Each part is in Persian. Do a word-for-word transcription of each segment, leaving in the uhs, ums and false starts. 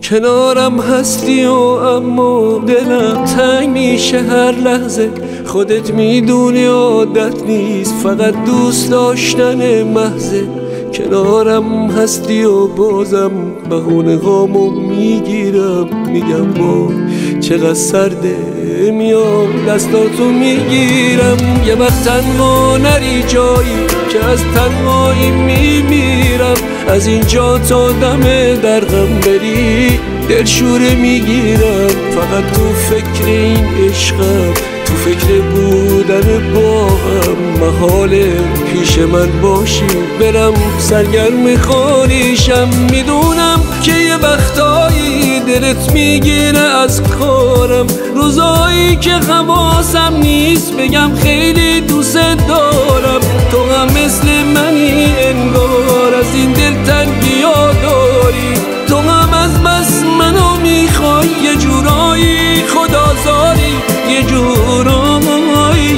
کنارم هستی و اما دلم تنگ میشه هر لحظه. خودت میدونی عادت نیست، فقط دوست داشتن محضه. کنارم هستی و بازم بهونه هامو میگیرم، میگم با چقدر سرده، میام دستاتو میگیرم. یه وقت تنها نری جایی که از تنهایی میمیرم. از اینجا تا دم درغم بری دلشوره میگیرم. فقط تو فکر این عشقم، تو فکر بودن با هم. محاله پیش من باشی برم سرگرم خانیشم. میدونم که یه وقتایی دلت میگیره از کارم، روزایی که حواسم نیست بگم خیلی دوست دارم. تو هم مثل منی انگار، از این دل تنگی ها داری. تو هم از بس منو میخوای، یه جورایی خدازاری، یه جورایی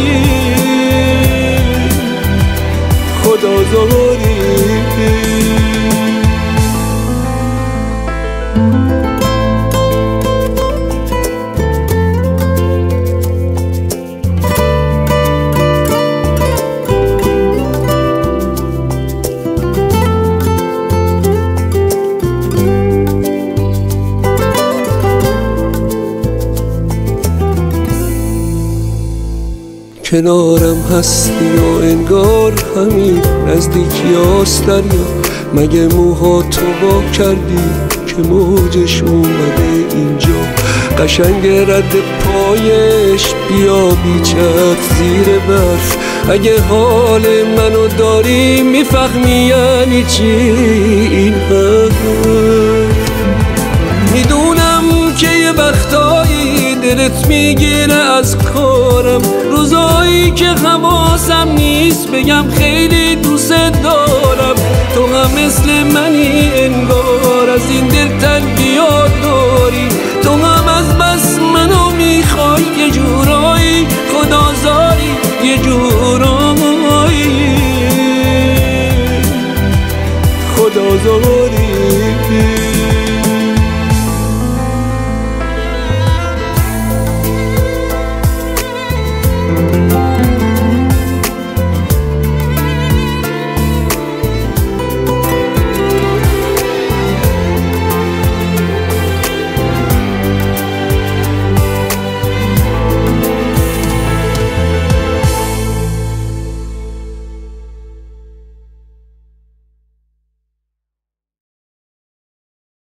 خدازاری. کنارم هستی و انگار همین نزدیکی هاست دریا. مگه موها تو با کردی که موجش اومده اینجا؟ قشنگ رد پایش بیا بیچت زیر برف. اگه حال منو داری میفهمی یعنی چی این حرف. میدونم که یه وقتایی دلت میگیره از کارم، روزایی که حواسم نیست بگم خیلی دوست دارم. تو هم مثل منی انگار، از این دل تنگی ها داری. تو هم از بس منو میخوای، یه جورایی خدازاری، یه جورایی خدازاری.